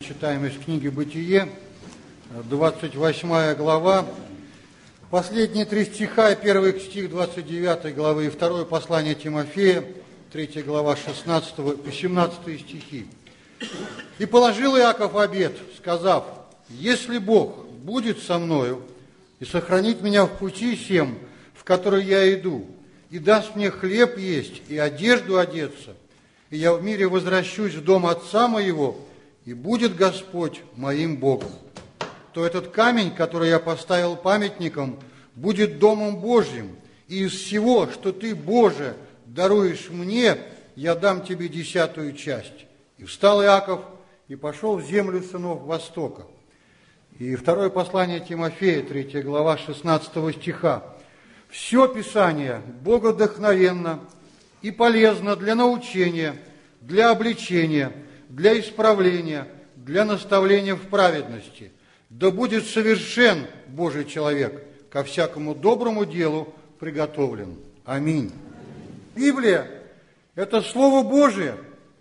Читаем из книги «Бытие», 28 глава, последние 3 стиха, и 1 стих 29 главы, и 2 послание Тимофея, 3 глава, 16 и 17 стихи. «И положил Иаков обет, сказав: если Бог будет со мною и сохранит меня в пути сем, в который я иду, и даст мне хлеб есть и одежду одеться, и я в мире возвращусь в дом отца моего, и будет Господь моим Богом, то этот камень, который я поставил памятником, будет домом Божьим, и из всего, что ты, Боже, даруешь мне, я дам тебе 10 часть. И встал Иаков и пошел в землю сынов Востока». И 2 послание Тимофея, 3 глава, 16 стиха. «Все Писание богодухновенно и полезно для научения, для обличения, для исправления, для наставления в праведности. Да будет совершен Божий человек, ко всякому доброму делу приготовлен». Аминь. Библия – это Слово Божие.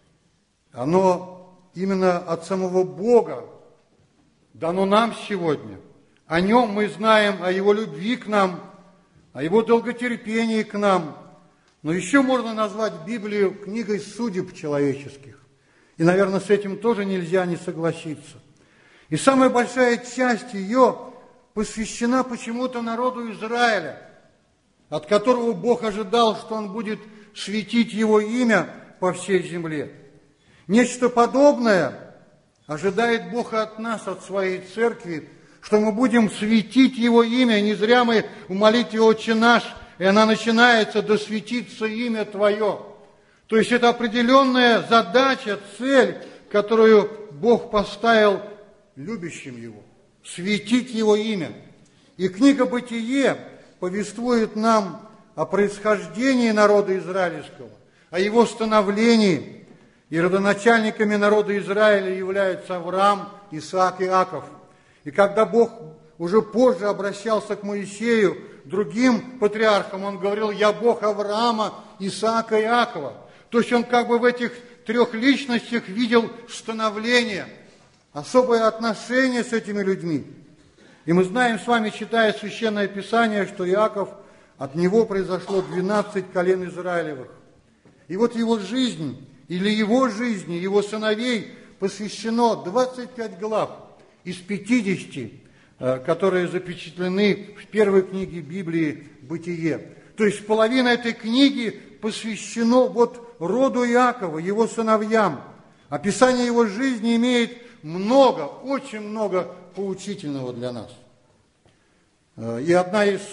Оно именно от самого Бога дано нам сегодня. О Нем мы знаем, о Его любви к нам, о Его долготерпении к нам. Но еще можно назвать Библию книгой судеб человеческих. И, наверное, с этим тоже нельзя не согласиться. И самая большая часть ее посвящена почему-то народу Израиля, от которого Бог ожидал, что Он будет светить Его имя по всей земле. Нечто подобное ожидает Бог от нас, от Своей Церкви, что мы будем светить Его имя. Не зря мы в молитве «Отче наш», и она начинается: «Да светится имя Твое». То есть это определенная задача, цель, которую Бог поставил любящим Его, светить Его имя. И книга «Бытие» повествует нам о происхождении народа израильского, о его становлении. И родоначальниками народа Израиля являются Авраам, Исаак и Иаков. И когда Бог уже позже обращался к Моисею, другим патриархам, Он говорил: «Я Бог Авраама, Исаака и Иакова». То есть Он как бы в этих 3 личностях видел становление, особое отношение с этими людьми. И мы знаем с вами, читая Священное Писание, что Иаков, от него произошло 12 колен Израилевых. И вот его жизнь, или его жизни, его сыновей посвящено 25 глав из 50, которые запечатлены в первой книге Библии «Бытие». То есть половина этой книги посвящено вот роду Иакова, его сыновьям. Описание его жизни имеет много, очень много поучительного для нас. И одно из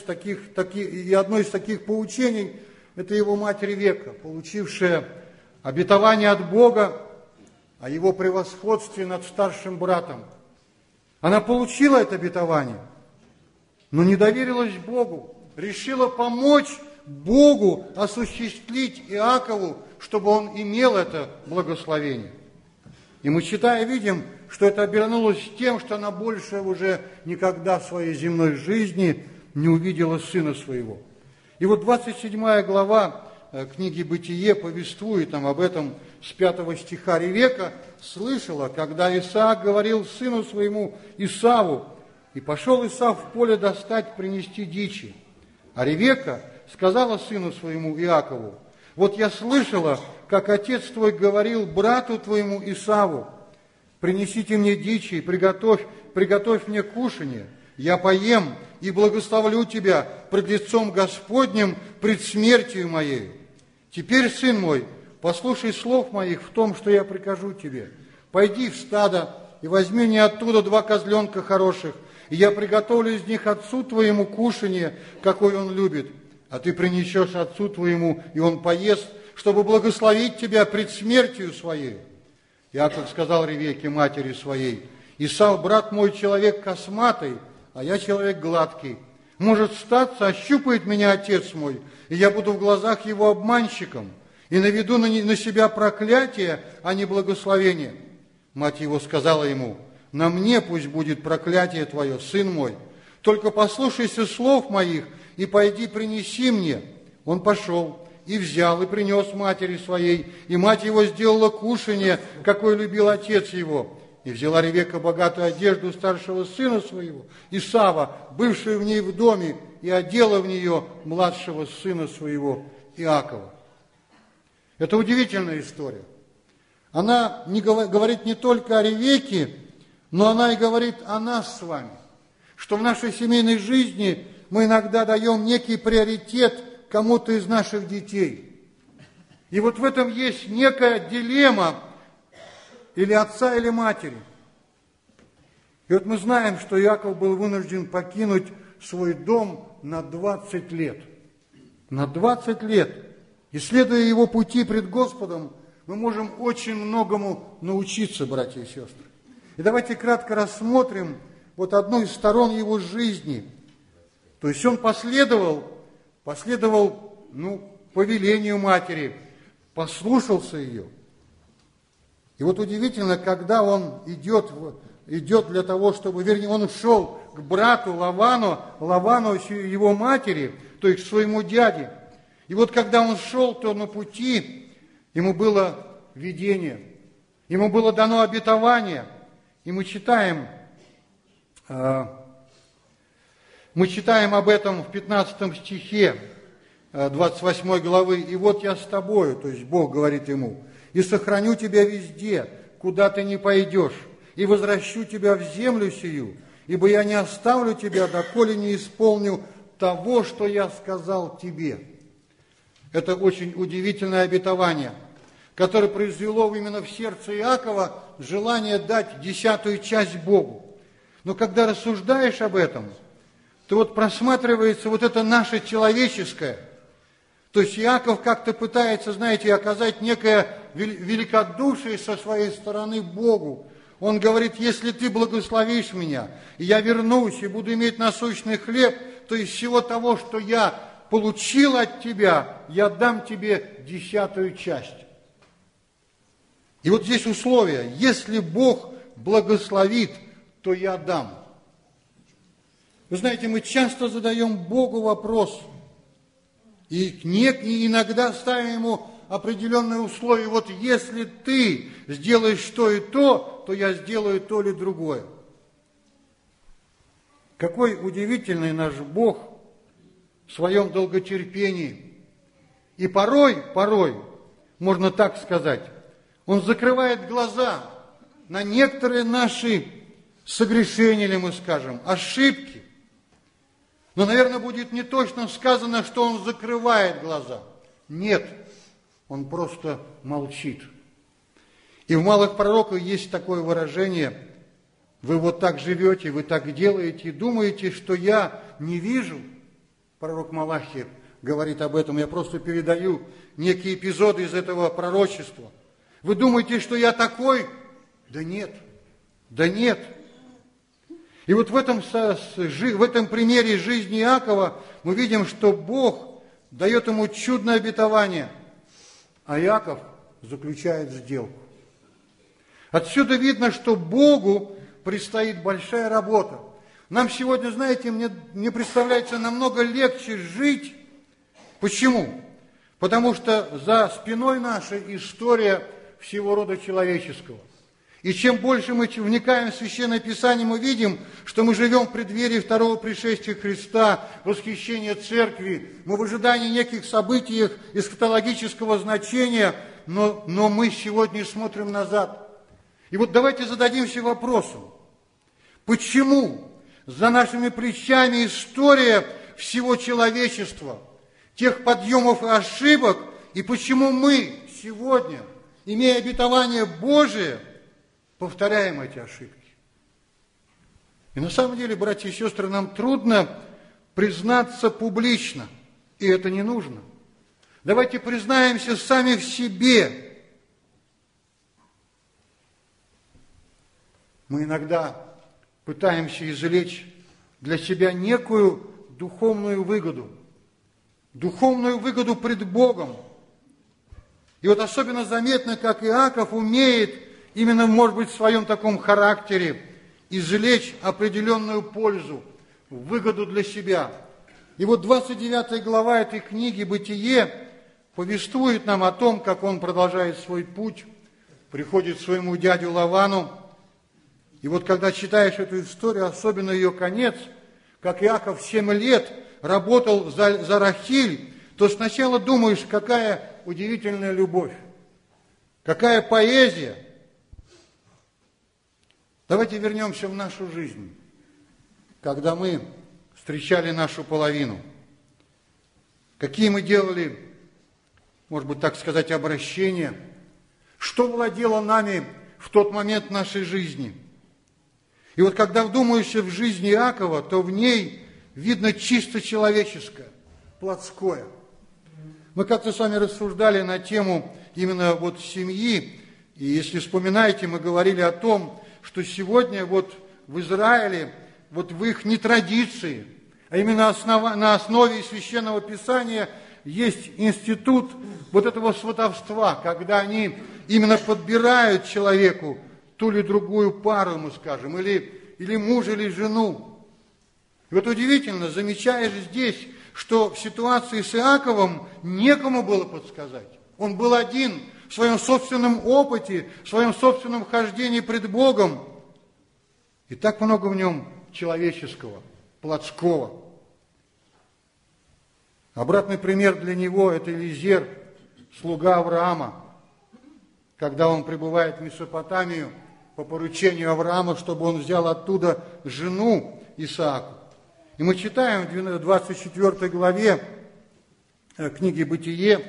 таких поучений – это его мать Ревекка, получившая обетование от Бога о его превосходстве над старшим братом. Она получила это обетование, но не доверилась Богу, решила помочь Богу осуществить Иакову, чтобы он имел это благословение. И мы, читая, видим, что это обернулось тем, что она больше уже никогда в своей земной жизни не увидела сына своего. И вот 27 глава книги «Бытие» повествует нам об этом с 5 стиха. «Ревекка слышала, когда Исаак говорил сыну своему Исаву, и пошел Исав в поле достать, принести дичи. А Ревекка сказала сыну своему Иакову: вот я слышала, как отец твой говорил брату твоему Исаву: принесите мне дичи и приготовь мне кушанье, я поем и благословлю тебя пред лицом Господним, пред смертью моею. Теперь, сын мой, послушай слов моих в том, что я прикажу тебе. Пойди в стадо и возьми мне оттуда 2 козленка хороших, и я приготовлю из них отцу твоему кушанье, какое он любит, а ты принесешь отцу твоему, и он поест, чтобы благословить тебя пред смертью своей». Иаков сказал Ревекке, матери своей: «Исав, брат мой, человек косматый, а я человек гладкий. Может статься, ощупает меня отец мой, и я буду в глазах его обманщиком, и наведу на себя проклятие, а не благословение». Мать его сказала ему: «На мне пусть будет проклятие твое, сын мой. Только послушайся слов моих и пойди принеси мне». Он пошел и взял, и принес матери своей, и мать его сделала кушанье, какое любил отец его. И взяла Ревекка богатую одежду старшего сына своего, Исава, бывшую в ней в доме, и одела в нее младшего сына своего Иакова. Это удивительная история. Она говорит не только о Ревекке, но она и говорит о нас с вами, что в нашей семейной жизни мы иногда даем некий приоритет кому-то из наших детей. И вот в этом есть некая дилемма или отца, или матери. И вот мы знаем, что Иаков был вынужден покинуть свой дом на 20 лет. На 20 лет. И следуя его пути пред Господом, мы можем очень многому научиться, братья и сестры. И давайте кратко рассмотрим вот одну из сторон его жизни. То есть он последовал повелению матери, послушался ее. И вот удивительно, когда он идет для того, чтобы, вернее, он шел к брату Лавану, его матери, то есть к своему дяде. И вот когда он шел, то на пути ему было видение, ему было дано обетование. И мы читаем об этом в 15 стихе 28 главы. «И вот я с тобою», то есть Бог говорит ему, «и сохраню тебя везде, куда ты не пойдешь, и возвращу тебя в землю сию, ибо я не оставлю тебя, доколе не исполню того, что я сказал тебе». Это очень удивительное обетование, которое произвело именно в сердце Иакова желание дать 10-ю часть Богу. Но когда рассуждаешь об этом, то вот просматривается вот это наше человеческое. То есть Иаков как-то пытается, знаете, оказать некое великодушие со своей стороны Богу. Он говорит: если ты благословишь меня, и я вернусь, и буду иметь насущный хлеб, то из всего того, что я получил от тебя, я дам тебе 10-ю часть. И вот здесь условие: если Бог благословит, то я дам. Вы знаете, мы часто задаем Богу вопрос, и иногда ставим Ему определенные условия. Вот если ты сделаешь то и то я сделаю то или другое. Какой удивительный наш Бог в своем долготерпении. И порой, можно так сказать, Он закрывает глаза на некоторые наши согрешения, или мы скажем, ошибки. Но, наверное, будет не точно сказано, что Он закрывает глаза. Нет, Он просто молчит. И в малых пророках есть такое выражение: вы вот так живете, вы так делаете, думаете, что я не вижу. Пророк Малахия говорит об этом, я просто передаю некие эпизоды из этого пророчества. Вы думаете, что я такой? Да нет. И вот в этом примере жизни Иакова мы видим, что Бог дает ему чудное обетование, а Иаков заключает сделку. Отсюда видно, что Богу предстоит большая работа. Нам сегодня, знаете, мне представляется намного легче жить. Почему? Потому что за спиной нашей история всего рода человеческого. И чем больше мы вникаем в Священное Писание, мы видим, что мы живем в преддверии второго пришествия Христа, восхищения Церкви. Мы в ожидании неких событий эсхатологического значения, но мы сегодня смотрим назад. И вот давайте зададимся вопросом, почему за нашими плечами история всего человечества, тех подъемов и ошибок, и почему мы сегодня, имея обетование Божие, повторяем эти ошибки. И на самом деле, братья и сестры, нам трудно признаться публично, и это не нужно. Давайте признаемся сами в себе. Мы иногда пытаемся извлечь для себя некую духовную выгоду пред Богом. И вот особенно заметно, как Иаков умеет именно, может быть, в своем таком характере извлечь определенную пользу, выгоду для себя. И вот 29 глава этой книги «Бытие» повествует нам о том, как он продолжает свой путь, приходит к своему дядю Лавану, И вот когда читаешь эту историю, особенно ее конец, как Иаков 7 лет работал за Рахиль, то сначала думаешь, какая удивительная любовь, какая поэзия. Давайте вернемся в нашу жизнь, когда мы встречали нашу половину. Какие мы делали, может быть, так сказать, обращения, что владело нами в тот момент нашей жизни. И вот когда вдумаешься в жизнь Иакова, то в ней видно чисто человеческое, плотское. Мы как-то с вами рассуждали на тему именно вот семьи, и если вспоминаете, мы говорили о том, что сегодня вот в Израиле, вот в их нетрадиции, а именно на основе Священного Писания есть институт вот этого сватовства, когда они именно подбирают человеку ту или другую пару, мы скажем, или мужа, или жену. И вот удивительно, замечаешь здесь, что в ситуации с Иаковом некому было подсказать. Он был один в своем собственном опыте, в своем собственном хождении пред Богом. И так много в нем человеческого, плотского. Обратный пример для него – это Элизер, слуга Авраама, когда он прибывает в Месопотамию по поручению Авраама, чтобы он взял оттуда жену Исааку. И мы читаем в 24 главе книги «Бытие»,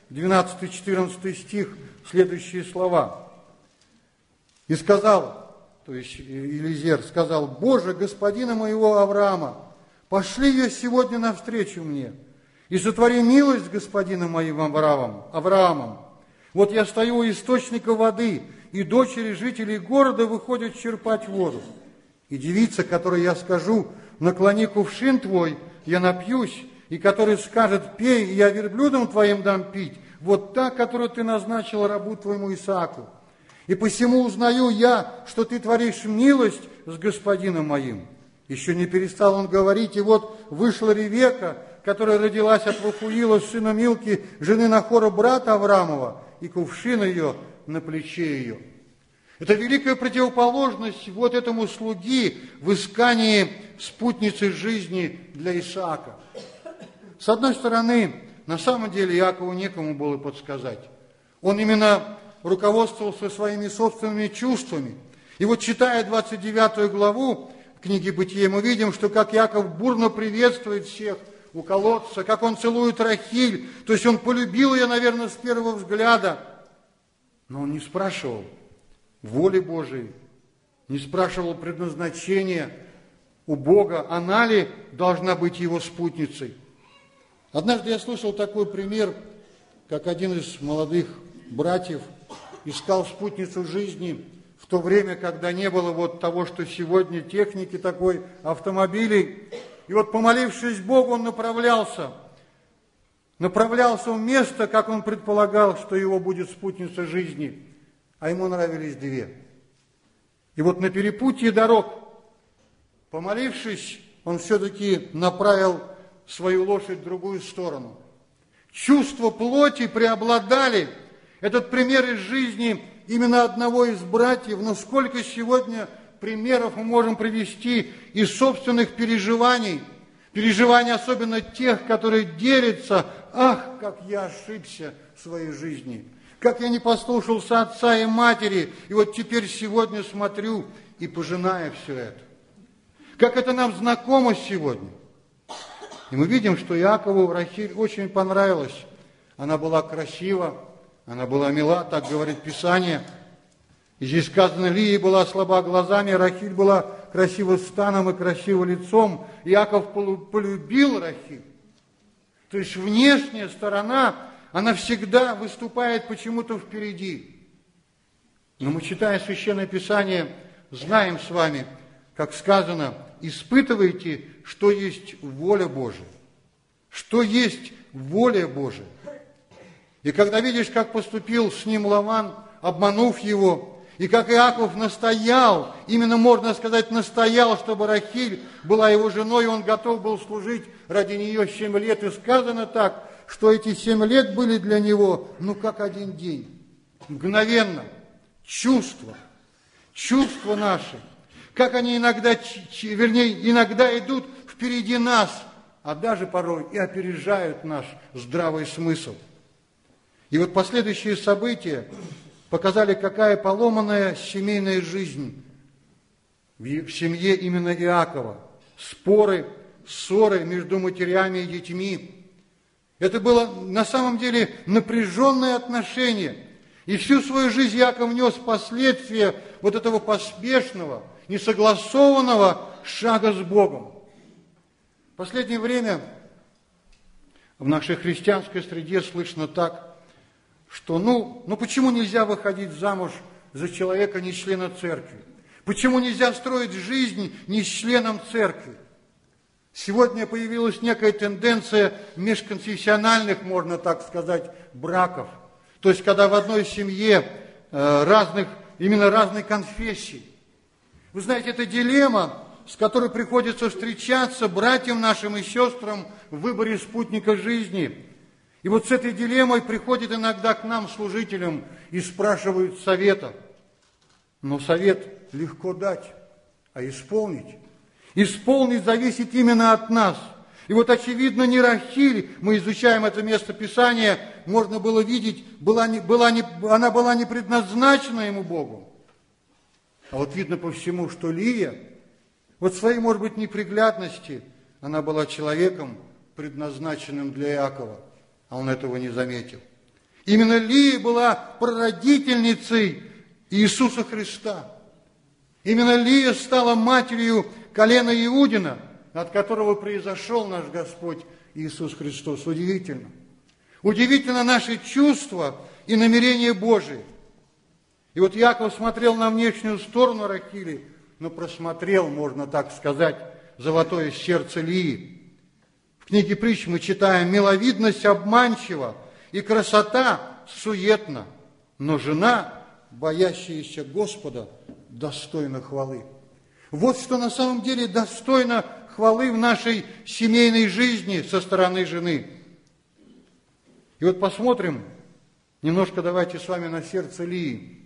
12-14 стих, следующие слова. «И сказал, то есть Элизер сказал: Боже, господина моего Авраама, пошли ее сегодня навстречу мне, и сотвори милость господина моим Авраамом. Вот я стою у источника воды, и дочери жителей города выходят черпать воду. И девица, которой я скажу: наклони кувшин твой, я напьюсь, и который скажет: пей, и я верблюдам твоим дам пить, вот та, которую ты назначил рабу твоему Исааку. И посему узнаю я, что ты творишь милость с господином моим». Еще не перестал он говорить, и вот вышла Ревека, которая родилась от Вахуила, сына Милки, жены Нахора, брата Авраамова, и кувшин ее на плече ее. Это великая противоположность вот этому слуги в искании спутницы жизни для Исаака. С одной стороны, на самом деле Иакову некому было подсказать. Он именно руководствовался своими собственными чувствами. И вот читая 29 главу книги «Бытие», мы видим, что как Иаков бурно приветствует всех у колодца, как он целует Рахиль, то есть он полюбил ее, наверное, с первого взгляда, но он не спрашивал воли Божией, не спрашивал предназначения у Бога, она ли должна быть его спутницей. Однажды я слышал такой пример, как один из молодых братьев искал спутницу жизни в то время, когда не было вот того, что сегодня техники такой, автомобилей. И вот, помолившись Богу, он направлялся в место, как он предполагал, что его будет спутница жизни, а ему нравились две. И вот на перепутье дорог, помолившись, он все-таки направил свою лошадь в другую сторону. Чувства плоти преобладали. Этот пример из жизни именно одного из братьев, но сколько сегодня примеров мы можем привести из собственных переживаний, особенно тех, которые делятся: ах, как я ошибся в своей жизни, как я не послушался отца и матери, и вот теперь сегодня смотрю и пожинаю все это. Как это нам знакомо сегодня. И мы видим, что Иакову Рахиль очень понравилась. Она была красива, она была мила, так говорит Писание. И здесь сказано: Лия была слаба глазами, Рахиль была красива станом и красива лицом. Иаков полюбил Рахиль. То есть внешняя сторона, она всегда выступает почему-то впереди. Но мы, читая Священное Писание, знаем с вами, как сказано: испытывайте, что есть воля Божия. Что есть воля Божия. И когда видишь, как поступил с ним Лаван, обманув его, и как Иаков настоял, именно можно сказать, настоял, чтобы Рахиль была его женой, и он готов был служить ради нее 7 лет. И сказано так, что эти 7 лет были для него, как один день. Мгновенно. Чувства наши, как они иногда идут впереди нас, а даже порой и опережают наш здравый смысл. И вот последующие события показали, какая поломанная семейная жизнь в семье именно Иакова. Споры, ссоры между матерями и детьми. Это было на самом деле напряженное отношение. И всю свою жизнь Иаков нес последствия вот этого поспешного, несогласованного шага с Богом. В последнее время в нашей христианской среде слышно так, что почему нельзя выходить замуж за человека не члена церкви? Почему нельзя строить жизнь не с членом церкви? Сегодня появилась некая тенденция межконфессиональных, можно так сказать, браков. То есть, когда в одной семье именно разной конфессии. Вы знаете, это дилемма, с которой приходится встречаться братьям нашим и сестрам в выборе спутника жизни. И вот с этой дилеммой приходят иногда к нам, служителям, и спрашивают совета. Но совет легко дать, а исполнить? Исполнить зависит именно от нас. И вот, очевидно, не Рахиль, мы изучаем это место Писания, можно было видеть, она была не предназначена ему Богу. А вот видно по всему, что Лия, вот своей, может быть, неприглядности, она была человеком, предназначенным для Иакова, а он этого не заметил. Именно Лия была прародительницей Иисуса Христа. Именно Лия стала матерью колена Иудина, от которого произошел наш Господь Иисус Христос. Удивительно. Удивительно наши чувства и намерения Божии. И вот Иаков смотрел на внешнюю сторону Рахили, но просмотрел, можно так сказать, золотое сердце Лии. В книге притч мы читаем: «Миловидность обманчива, и красота суетна, но жена, боящаяся Господа, достойна хвалы». Вот что на самом деле достойно хвалы в нашей семейной жизни со стороны жены. И вот посмотрим немножко, давайте с вами, на сердце Лии.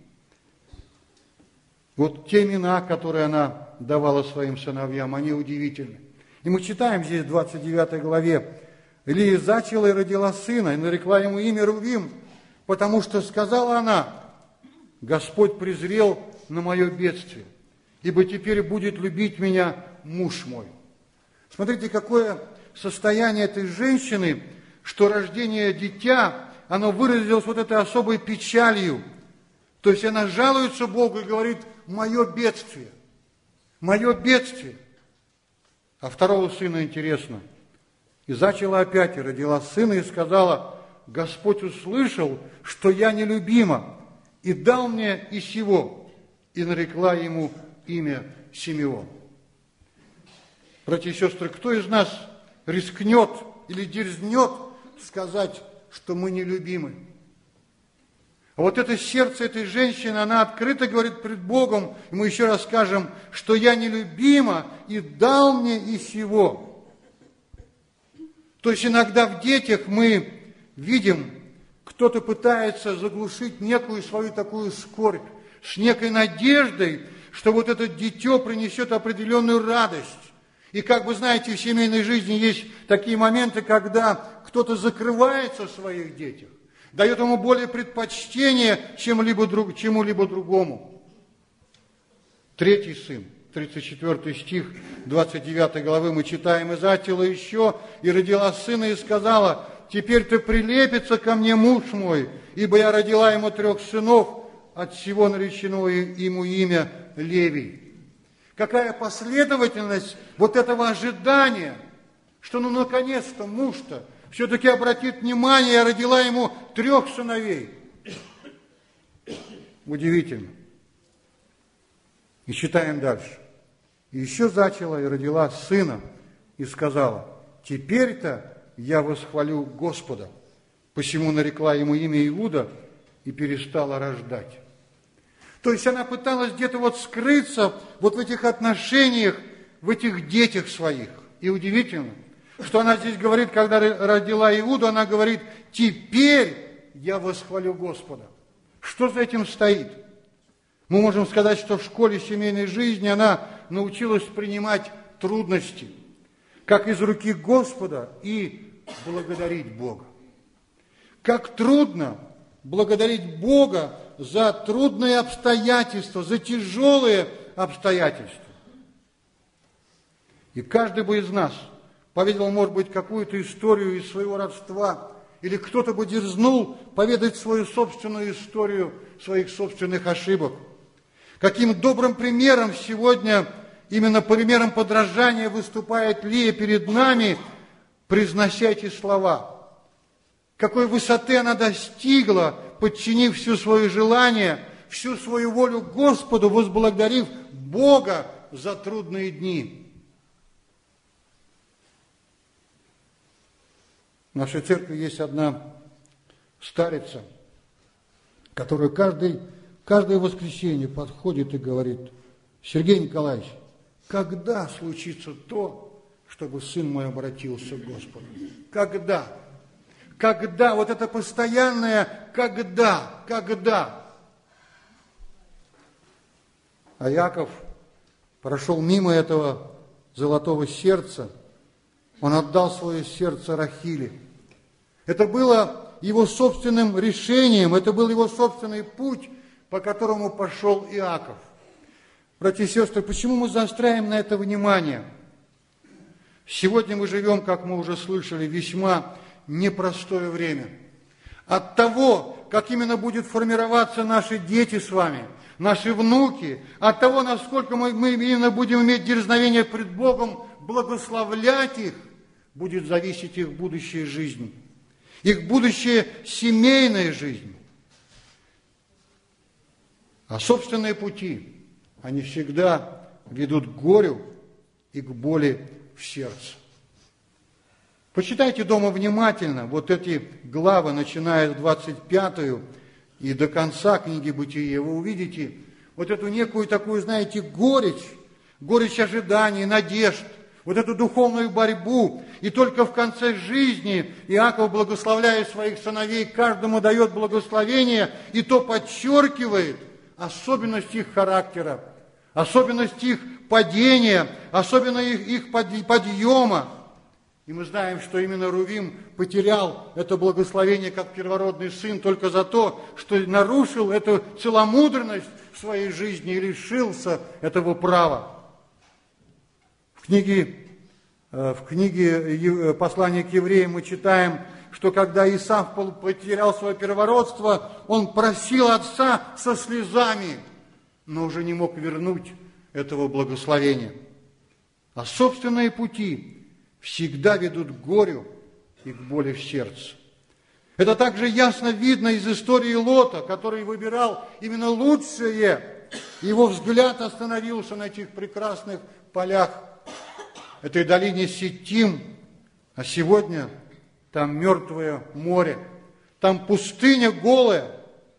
Вот те имена, которые она давала своим сыновьям, они удивительны. И мы читаем здесь в 29 главе: «Лия зачала и родила сына, и нарекла ему имя Рувим, потому что сказала она: Господь презрел на мое бедствие, ибо теперь будет любить меня муж мой». Смотрите, какое состояние этой женщины, что рождение дитя, оно выразилось вот этой особой печалью. То есть она жалуется Богу и говорит: мое бедствие, мое бедствие. А второго сына интересно. И зачала опять, и родила сына, и сказала: Господь услышал, что я нелюбима, и дал мне и сего, и нарекла ему имя Симеон. Братья и сестры, кто из нас рискнет или дерзнет сказать, что мы нелюбимы? А вот это сердце этой женщины, она открыто говорит пред Богом, и мы еще раз скажем, что я нелюбима, и дал мне и сего. То есть иногда в детях мы видим, кто-то пытается заглушить некую свою такую скорбь с некой надеждой, что вот это дитё принесет определенную радость. И как вы знаете, в семейной жизни есть такие моменты, когда кто-то закрывается в своих детях, дает ему более предпочтение чему-либо другому. Третий сын, 34 стих 29 главы мы читаем: «И зачала еще, и родила сына, и сказала: теперь-то прилепится ко мне муж мой, ибо я родила ему 3 сынов, от всего наречено ему имя Левий». Какая последовательность вот этого ожидания, что наконец-то муж-то все-таки обратит внимание: я родила ему 3 сыновей. Удивительно. И читаем дальше. И еще зачала и родила сына, и сказала: теперь-то я восхвалю Господа. Посему нарекла ему имя Иуда и перестала рождать. То есть она пыталась где-то вот скрыться вот в этих отношениях, в этих детях своих. И удивительно, что она здесь говорит, когда родила Иуду, она говорит: теперь я восхвалю Господа. Что за этим стоит? Мы можем сказать, что в школе семейной жизни она научилась принимать трудности, как из руки Господа, и благодарить Бога. Как трудно благодарить Бога за трудные обстоятельства, за тяжелые обстоятельства. И каждый бы из нас поведал, может быть, какую-то историю из своего родства, или кто-то бы дерзнул поведать свою собственную историю своих собственных ошибок. Каким добрым примером сегодня, именно примером подражания, выступает Лия перед нами, произнося эти слова. Какой высоты она достигла, подчинив все свое желание, всю свою волю Господу, возблагодарив Бога за трудные дни. В нашей церкви есть одна старица, которая каждое воскресенье подходит и говорит: Сергей Николаевич, когда случится то, чтобы сын мой обратился к Господу? Когда? Когда? Вот это постоянное когда? А Яков прошел мимо этого золотого сердца, он отдал свое сердце Рахиле. Это было его собственным решением, это был его собственный путь, по которому пошел Иаков. Братья и сестры, почему мы заостряем на это внимание? Сегодня мы живем, как мы уже слышали, весьма непростое время. От того, как именно будет формироваться наши дети с вами, наши внуки, от того, насколько мы именно будем иметь дерзновение пред Богом, благословлять их, будет зависеть их будущая жизнь, их будущая семейная жизнь. А собственные пути, они всегда ведут к горю и к боли в сердце. Почитайте дома внимательно вот эти главы, начиная с 25 и до конца книги Бытия. Вы увидите вот эту некую такую, знаете, горечь ожиданий, надежд, вот эту духовную борьбу. И только в конце жизни Иаков, благословляя своих сыновей, каждому дает благословение, и то подчеркивает особенность их характера, особенность их падения, особенность их подъема. И мы знаем, что именно Рувим потерял это благословение как первородный сын только за то, что нарушил эту целомудренность в своей жизни и лишился этого права. В книге послания к евреям мы читаем, что когда Исав потерял свое первородство, он просил отца со слезами, но уже не мог вернуть этого благословения. А собственные пути всегда ведут к горю и к боли в сердце. Это также ясно видно из истории Лота, который выбирал именно лучшее. Его взгляд остановился на этих прекрасных полях, этой долине Ситим, а сегодня там мертвое море, там пустыня голая.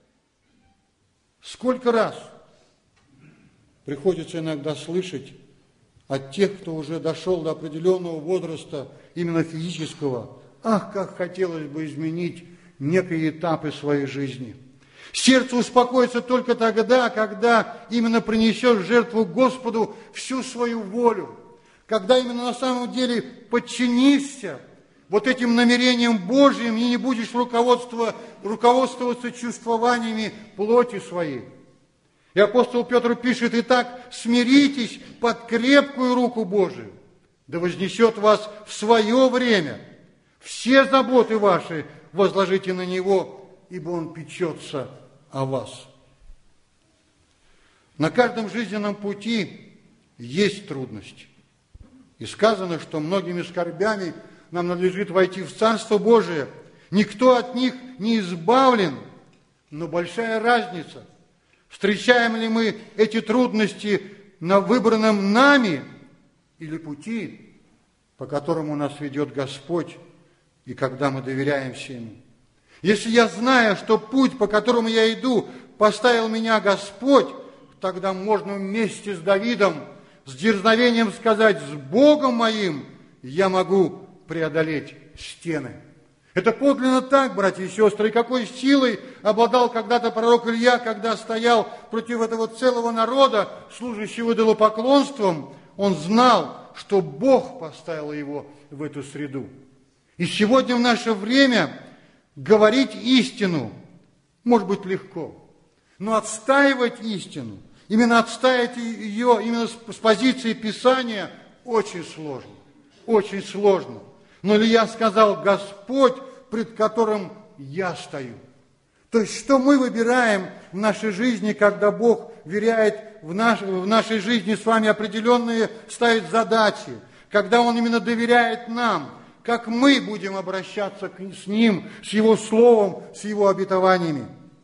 Сколько раз приходится иногда слышать от тех, кто уже дошел до определенного возраста, именно физического: ах, как хотелось бы изменить некие этапы своей жизни. Сердце успокоится только тогда, когда именно принесешь в жертву Господу всю свою волю, когда именно на самом деле подчинишься вот этим намерениям Божьим и не будешь руководствоваться чувствованиями плоти своей. И апостол Петр пишет: «Итак, смиритесь под крепкую руку Божию, да вознесет вас в свое время. Все заботы ваши возложите на Него, ибо Он печется о вас». На каждом жизненном пути есть трудности. И сказано, что многими скорбями нам надлежит войти в Царство Божие. Никто от них не избавлен, но большая разница, встречаем ли мы эти трудности на выбранном нами или пути, по которому нас ведет Господь, и когда мы доверяемся Ему. Если я знаю, что путь, по которому я иду, поставил меня Господь, тогда можно вместе с Давидом, с дерзновением сказать: с Богом моим я могу преодолеть стены. Это подлинно так, братья и сестры. И какой силой обладал когда-то пророк Илья, когда стоял против этого целого народа, служащего идолопоклонством, он знал, что Бог поставил его в эту среду. И сегодня в наше время говорить истину может быть легко, но отстаивать истину, именно отстаивать ее именно с позиции Писания очень сложно, очень сложно. Но Илья сказал: Господь, пред которым я стою. То есть, что мы выбираем в нашей жизни, когда Бог веряет в нашей жизни с вами определенные, ставит задачи, когда Он именно доверяет нам, как мы будем обращаться с Ним, с Его Словом, с Его обетованиями.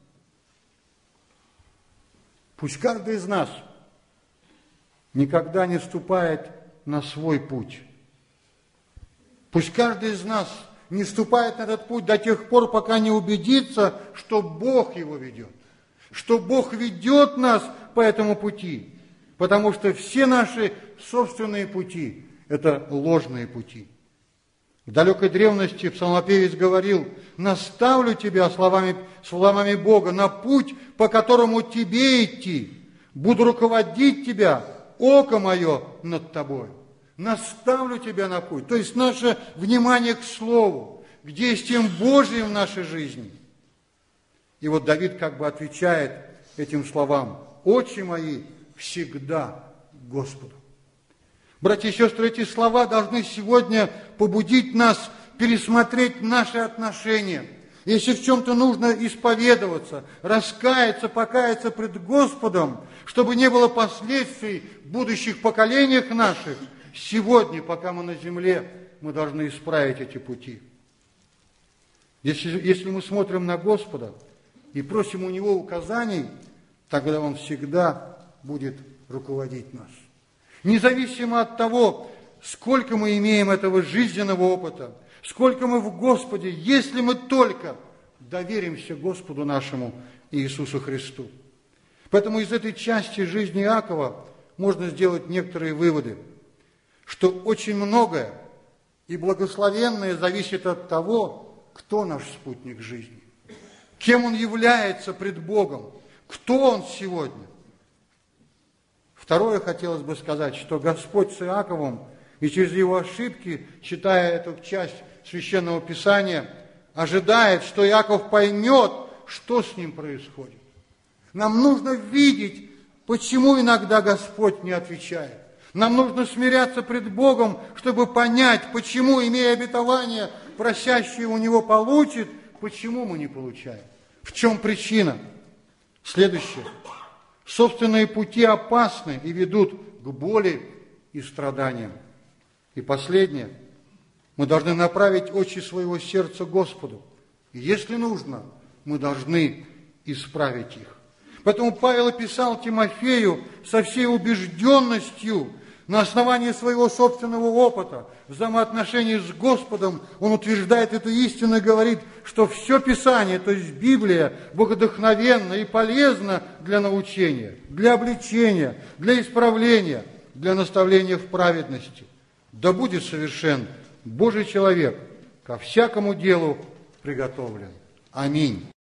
Пусть каждый из нас никогда не ступает на свой путь. Пусть каждый из нас не ступает на этот путь до тех пор, пока не убедится, что Бог его ведет, что Бог ведет нас по этому пути, потому что все наши собственные пути – это ложные пути. В далекой древности псалмопевец говорил: «Наставлю тебя словами Бога на путь, по которому тебе идти, буду руководить тебя, око мое над тобой». Наставлю тебя на путь. То есть наше внимание к Слову, к действиям Божьим в нашей жизни. И вот Давид как бы отвечает этим словам: «Очи мои всегда к Господу». Братья и сестры, эти слова должны сегодня побудить нас пересмотреть наши отношения. Если в чем-то нужно исповедоваться, раскаяться, покаяться пред Господом, чтобы не было последствий в будущих поколениях наших, сегодня, пока мы на земле, мы должны исправить эти пути. Если мы смотрим на Господа и просим у Него указаний, тогда Он всегда будет руководить нас. Независимо от того, сколько мы имеем этого жизненного опыта, сколько мы в Господе, если мы только доверимся Господу нашему Иисусу Христу. Поэтому из этой части жизни Иакова можно сделать некоторые выводы, что очень многое и благословенное зависит от того, кто наш спутник жизни, кем он является пред Богом, кто он сегодня. Второе, хотелось бы сказать, что Господь с Иаковом и через его ошибки, читая эту часть Священного Писания, ожидает, что Иаков поймет, что с ним происходит. Нам нужно видеть, почему иногда Господь не отвечает. Нам нужно смиряться пред Богом, чтобы понять, почему, имея обетование, просящий у Него получит, почему мы не получаем. В чем причина? Следующее. Собственные пути опасны и ведут к боли и страданиям. И последнее. Мы должны направить очи своего сердца Господу. И если нужно, мы должны исправить их. Поэтому Павел писал Тимофею со всей убежденностью, на основании своего собственного опыта, взаимоотношений с Господом, он утверждает эту истину и говорит, что все Писание, то есть Библия, богодухновенно и полезно для научения, для обличения, для исправления, для наставления в праведности. Да будет совершен Божий человек, ко всякому делу приготовлен. Аминь.